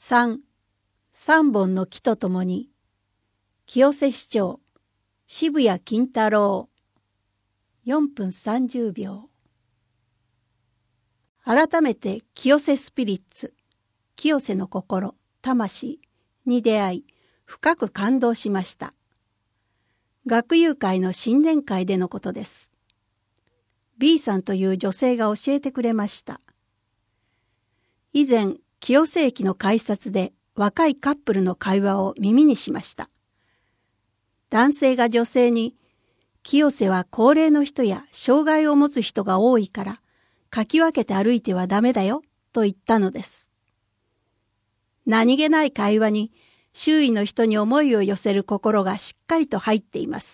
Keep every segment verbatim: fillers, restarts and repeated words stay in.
さん、三本の木とともに、清瀬市長、渋谷金太郎。よんぷんさんじゅうびょう。改めて清瀬スピリッツ、清瀬の心、魂に出会い、深く感動しました。学友会の新年会でのことです。B さんという女性が教えてくれました。以前、清瀬駅の改札で若いカップルの会話を耳にしました。男性が女性に、清瀬は高齢の人や障害を持つ人が多いから、かき分けて歩いてはダメだよ、と言ったのです。何気ない会話に、周囲の人に思いを寄せる心がしっかりと入っています。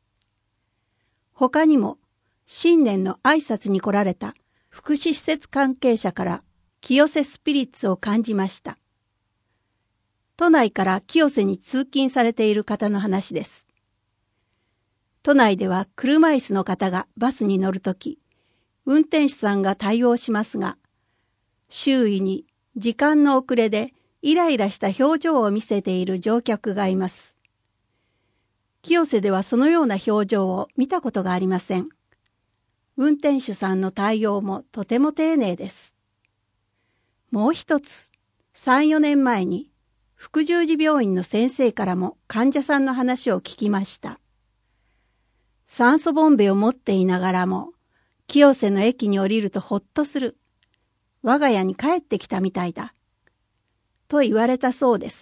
他にも、新年の挨拶に来られた福祉施設関係者から清瀬スピリッツを感じました。都内から清瀬に通勤されている方の話です。都内では車椅子の方がバスに乗るとき、運転手さんが対応しますが、周囲に時間の遅れでイライラした表情を見せている乗客がいます。清瀬ではそのような表情を見たことがありません。運転手さんの対応もとても丁寧です。もう一つ、さん、よねんまえに福十字病院の先生からも患者さんの話を聞きました。酸素ボンベを持っていながらも、清瀬の駅に降りるとほっとする。我が家に帰ってきたみたいだ。と言われたそうです。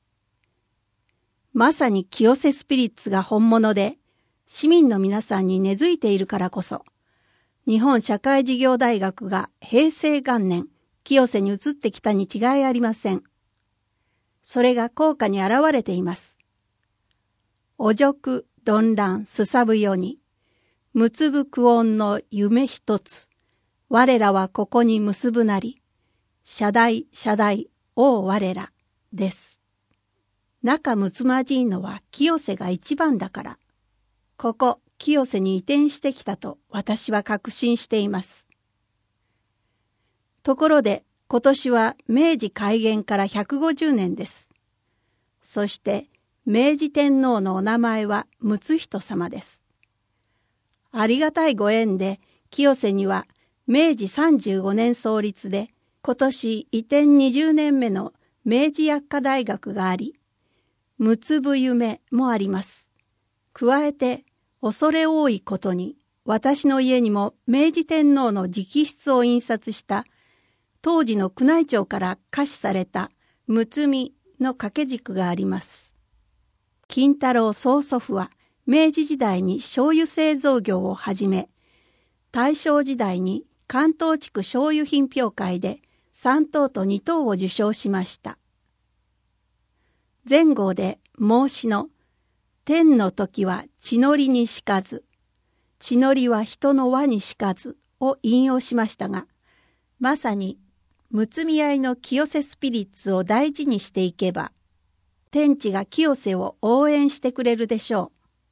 まさに清瀬スピリッツが本物で、市民の皆さんに根付いているからこそ、日本社会事業大学が平成元年、清瀬に移ってきたに違いありません。それが効果に現れています。お辱、鈍乱、すさぶよに、むつぶくおんの夢一つ、我らはここに結ぶなり、謝罪、謝罪、お我ら、です。仲睦まじいのは清瀬が一番だから、ここ清瀬に移転してきたと私は確信しています。ところで今年は明治開元からひゃくごじゅうねんです。そして明治天皇のお名前は睦仁様です。ありがたいご縁で清瀬には明治さんじゅうごねん創立で今年移転にじゅうねんめの明治薬科大学があり、むつぶ夢もあります。加えて恐れ多いことに私の家にも明治天皇の直筆を印刷した当時の宮内庁から下賜されたむつみの掛け軸があります。金太郎曽祖父は明治時代に醤油製造業を始め、大正時代に関東地区醤油品評会でさんとうとにとうを受賞しました。前後で孟子の天の時は地の利にしかず、地の利は人の輪にしかずを引用しましたが、まさにむつみ合いの清瀬スピリッツを大事にしていけば、天地が清瀬を応援してくれるでしょう。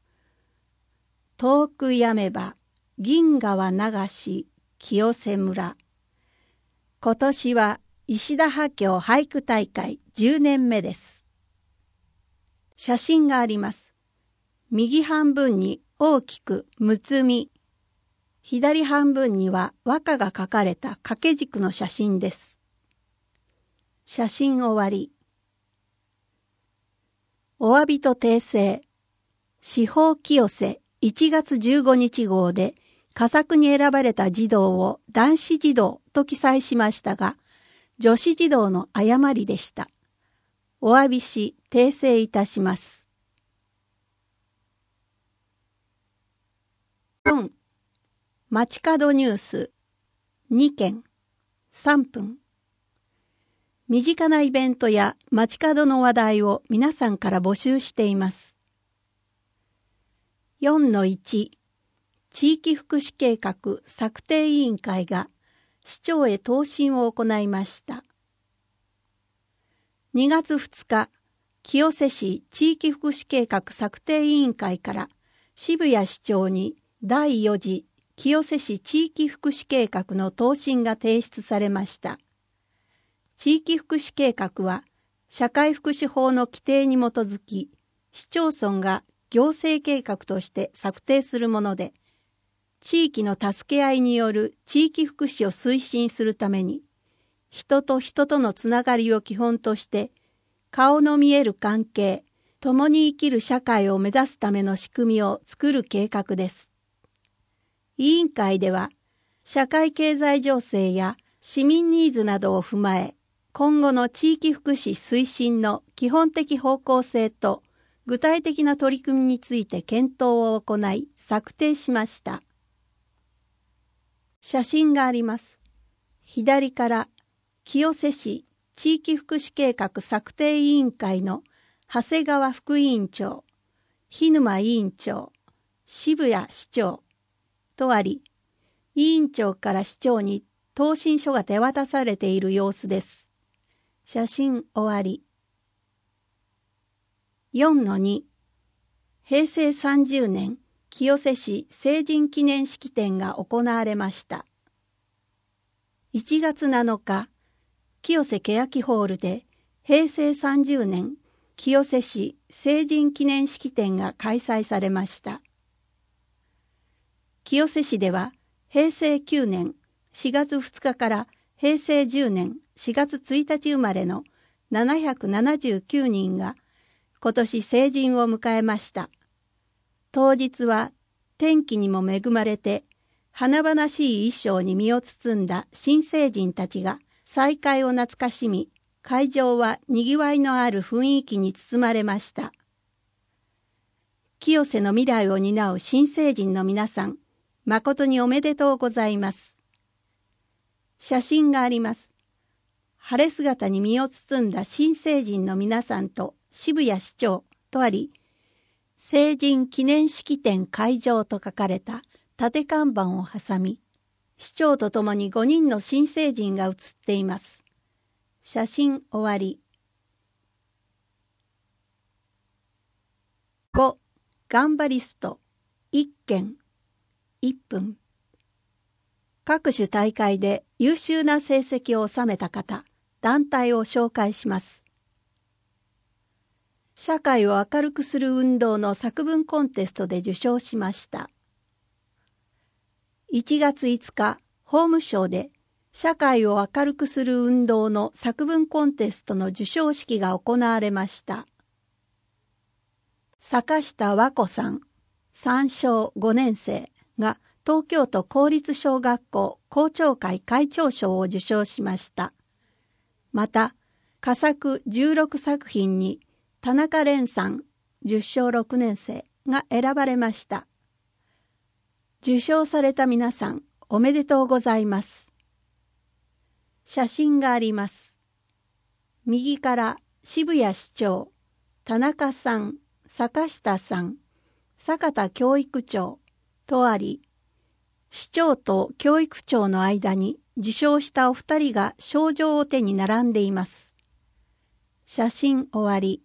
遠くやめば銀河流し清瀬村。今年は石田波郷俳句大会じゅうねんめです。写真があります。右半分に大きくむつみ、左半分には和歌が書かれた掛け軸の写真です。写真終わり。お詫びと訂正。司法清瀬いちがつじゅうごにち号で佳作に選ばれた児童を男子児童と記載しましたが、女子児童の誤りでした。お詫びし訂正いたします。よん. 街角ニュースにけんさんぷん。身近なイベントや街角の話題を皆さんから募集しています。よんのいち. 地域福祉計画策定委員会が市長へ答申を行いました。にがつふつか、清瀬市地域福祉計画策定委員会から渋谷市長にだいよ次清瀬市地域福祉計画の答申が提出されました。 地域福祉計画は社会福祉法の規定に基づき、市町村が行政計画として策定するもので、地域の助け合いによる地域福祉を推進するために、人と人とのつながりを基本として、顔の見える関係、共に生きる社会を目指すための仕組みを作る計画です。委員会では、社会経済情勢や市民ニーズなどを踏まえ、今後の地域福祉推進の基本的方向性と具体的な取り組みについて検討を行い策定しました。写真があります。左から清瀬市地域福祉計画策定委員会の長谷川副委員長、日沼委員長、渋谷市長とあり、委員長から市長に答申書が手渡されている様子です。写真終わり。よんのに 平成さんじゅうねん清瀬市成人記念式典が行われました。いちがつなのか、清瀬欅ホールで平成さんじゅうねん清瀬市成人記念式典が開催されました。清瀬市では平成きゅうねんしがつふつかから平成じゅうねんしがつついたち生まれのななひゃくななじゅうきゅうにんが今年成人を迎えました。当日は天気にも恵まれて華々しい衣装に身を包んだ新成人たちが再会を懐かしみ、会場はにぎわいのある雰囲気に包まれました。清瀬の未来を担う新成人の皆さん、誠におめでとうございます。写真があります。晴れ姿に身を包んだ新成人の皆さんと渋谷市長とあり、成人記念式典会場と書かれた縦看板を挟み、市長とともにごにんの新成人が写っています。写真終わり。ご. 頑張りストいっけんいっぷん。各種大会で優秀な成績を収めた方、団体を紹介します。社会を明るくする運動の作文コンテストで受賞しました。いちがついつか、法務省で社会を明るくする運動の作文コンテストの授賞式が行われました。坂下和子さん、さん小ごねんせいが東京都公立小学校校長会会長賞を受賞しました。また、佳作じゅうろくさく品に田中蓮さん、じゅっ小ろくねんせいが選ばれました。受賞された皆さん、おめでとうございます。写真があります。右から渋谷市長、田中さん、坂下さん、坂田教育長とあり、市長と教育長の間に受賞したお二人が賞状を手に並んでいます。写真終わり。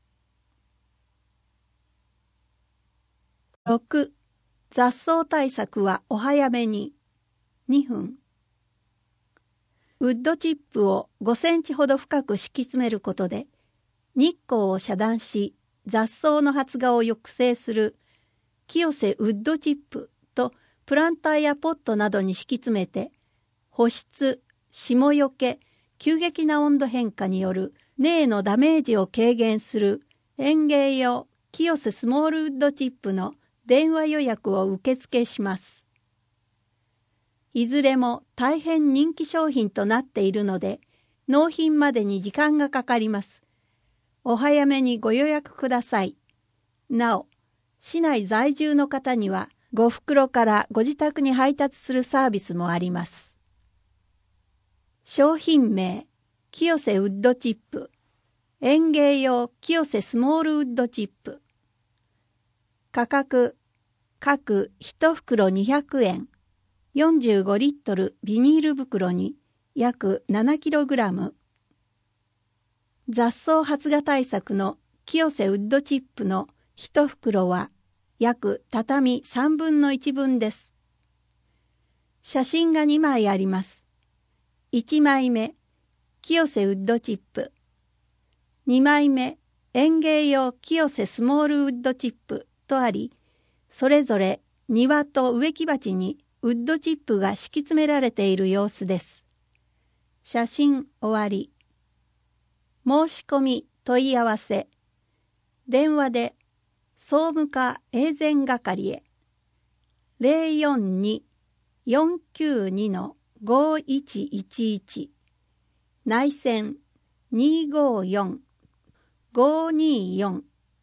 ろく. 雑草対策はお早めに。にふん。ウッドチップをごセンチほど深く敷き詰めることで、日光を遮断し、雑草の発芽を抑制する清瀬ウッドチップとプランターやポットなどに敷き詰めて、保湿、霜よけ、急激な温度変化による根へのダメージを軽減する園芸用清瀬スモールウッドチップの電話予約を受付します。いずれも大変人気商品となっているので、納品までに時間がかかります。お早めにご予約ください。なお、市内在住の方にはご袋からご自宅に配達するサービスもあります。商品名、清瀬ウッドチップ。園芸用清瀬スモールウッドチップ。価格、各いち袋にひゃくえん。よんじゅうごリットルビニール袋に約ななキログラム。雑草発芽対策の清瀬ウッドチップのいち袋は約畳さんぶんのいちぶんです。写真がにまいあります。いちまいめ、 清瀬ウッドチップ。にまいめ園芸用清瀬スモールウッドチップとあり、それぞれ庭と植木鉢にウッドチップが敷き詰められている様子です。写真終わり。申し込み問い合わせ。電話で総務課永全係へ。ゼロよんに よんきゅうに ごいちいちいち。内線にごよん ごによん。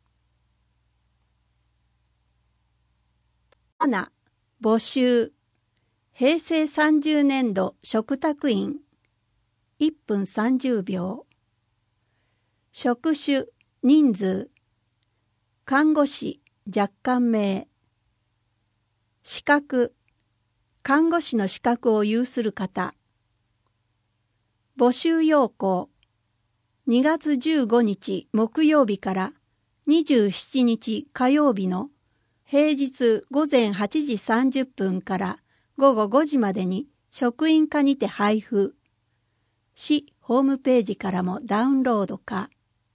なな、募集。平成さんじゅうねんど嘱託員。いっぷんさんじゅうびょう。職種、人数。看護師、若干名。資格。看護師の資格を有する方。募集要項。にがつじゅうごにち木曜日からにじゅうしちにち火曜日の平日午前はちじさんじゅっぷんから午後ごじまでに職員課にて配布。市ホームページからもダウンロード可。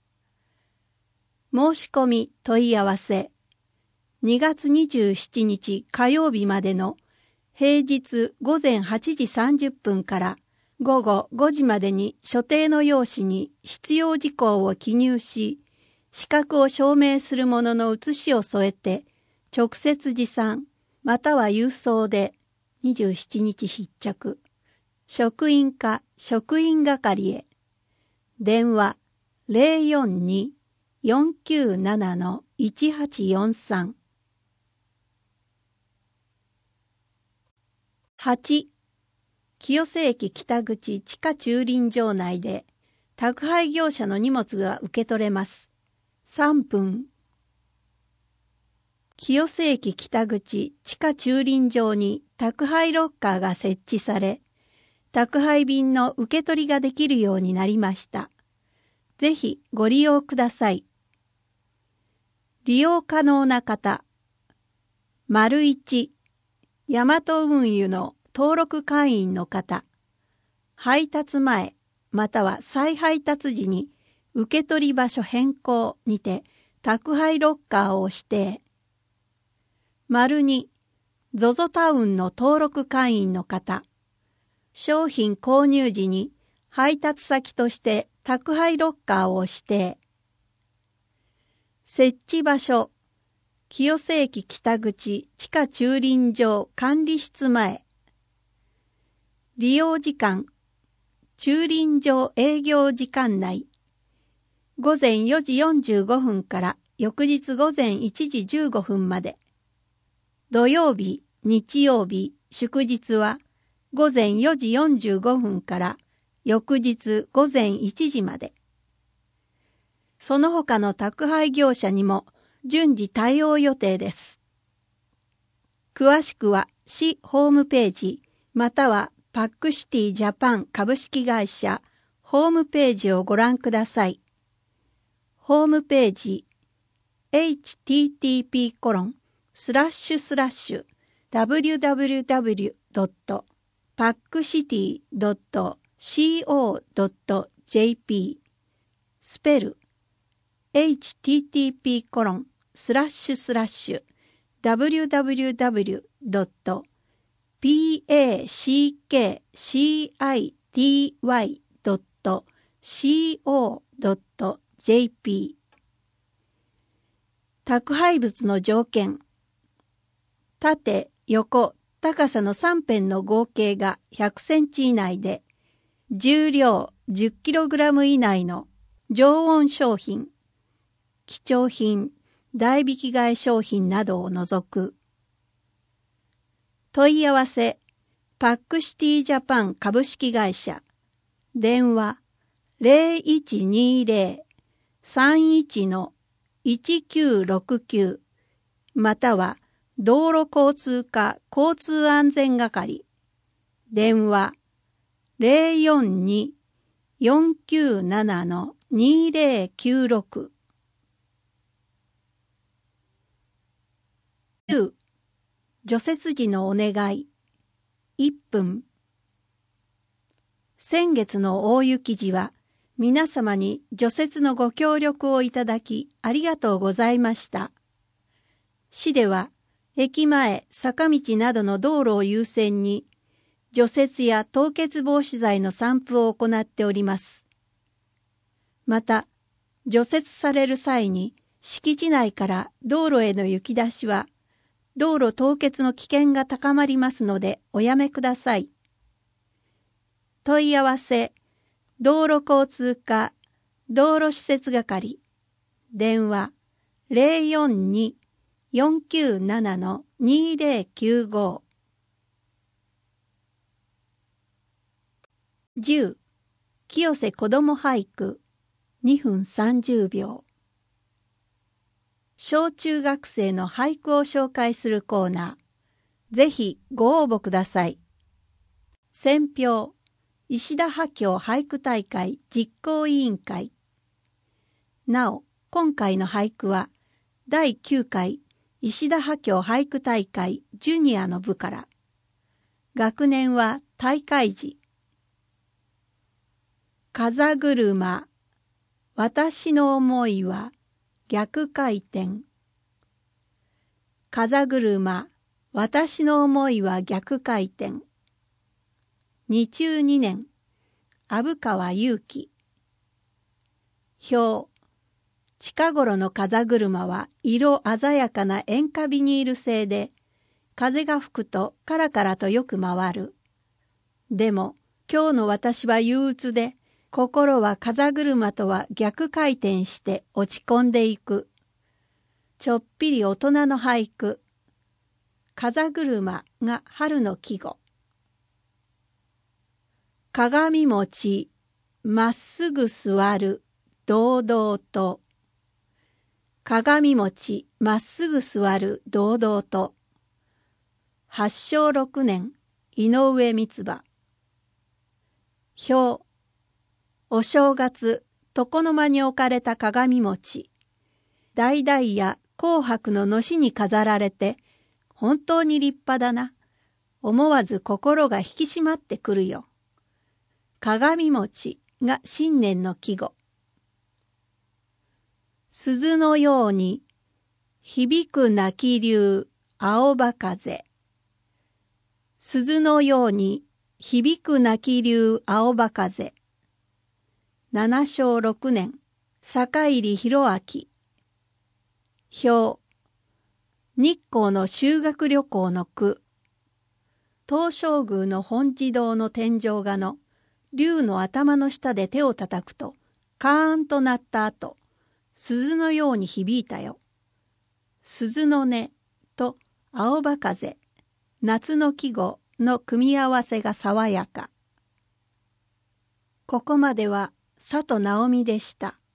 申し込み問い合わせ。にがつにじゅうしちにち火曜日までの平日午前はちじさんじゅっぷんから午後ごじまでに所定の用紙に必要事項を記入し、資格を証明するものの写しを添えて、直接持参または郵送でにじゅうしちにち必着。職員課職員係へ。電話ゼロよんに よんきゅうなな いちはちよんさん。はち、清瀬駅北口地下駐輪場内で宅配業者の荷物が受け取れます。さんぷん。清瀬駅北口地下駐輪場に宅配ロッカーが設置され、宅配便の受け取りができるようになりました。ぜひご利用ください。利用可能な方。丸いち、ヤマト運輸の登録会員の方。配達前または再配達時に受け取り場所変更にて宅配ロッカーを指定。丸に、ゾゾ タウンの登録会員の方。商品購入時に配達先として宅配ロッカーを指定。設置場所、清瀬駅北口地下駐輪場管理室前。利用時間、駐輪場営業時間内。ごぜんよじよんじゅうごふんから翌日ごぜんいちじじゅうごふんまで。土曜日、日曜日、祝日はごぜんよじよんじゅうごふんから翌日ごぜんいちじまで。その他の宅配業者にも順次対応予定です。詳しくは市ホームページまたはパックシティジャパン株式会社ホームページをご覧ください。ホームページ エイチティーティーピーコロンスラッシュスラッシュダブリュダブリュダブリュドットパックシティドットコドットジェーピー スペル エイチティーティーピーコロンスラッシュスラッシュダブリュダブリュダブリュドットピーエーシーケーシーアイティーワイドットコドットジェーピー。宅配物の条件。縦、横、高さのさん辺の合計がひゃくセンチ以内で、重量 じゅっキログラム 以内の常温商品、貴重品、代引き換え商品などを除く。問い合わせ、パックシティジャパン株式会社。電話、ゼロいちにゼロ さんいち いちきゅうろくきゅうまたは道路交通課交通安全係。電話、ゼロよんに よんきゅうなな にゼロきゅうろく。きゅう、除雪時のお願い。いっぷん。 先月の大雪時は皆様に除雪のご協力をいただきありがとうございました。市では駅前、坂道などの道路を優先に除雪や凍結防止剤の散布を行っております。また、除雪される際に敷地内から道路への行き出しは道路凍結の危険が高まりますのでおやめください。問い合わせ、道路交通課道路施設係、電話 ゼロよんに よんきゅうなな にゼロきゅうご。じゅう清瀬子ども俳句にふんさんじゅうびょう。小中学生の俳句を紹介するコーナー。ぜひご応募ください。選評、石田波郷俳句大会実行委員会。なお、今回の俳句はだいきゅうかい石田波郷俳句大会ジュニアの部から。学年は大会時。風車、私の思いは逆回転。風車、私の思いは逆回転。にじゅうにねん、虻川祐樹。表、近頃の風車は色鮮やかな塩化ビニール製で、風が吹くとカラカラとよく回る。でも今日の私は憂鬱で、心は風車とは逆回転して落ち込んでいく。ちょっぴり大人の俳句。風車が春の季語。鏡餅、まっすぐ座る、堂々と。鏡餅、まっすぐ座る、堂々と。はっしょうろくねん、井上三葉。表、お正月、床の間に置かれた鏡餅。橙や紅白ののしに飾られて、本当に立派だな。思わず心が引き締まってくるよ。鏡餅が新年の季語。鈴のように、響く鳴き龍、青葉風。鈴のように、響く鳴き龍、青葉風。七正六年、坂入弘明。表、日光の修学旅行の句。東照宮の本地堂の天井画の龍の頭の下で手を叩くと、カーンと鳴った後、鈴のように響いたよ。鈴の音と青葉風、夏の季語の組み合わせが爽やか。ここまでは佐藤直美でした。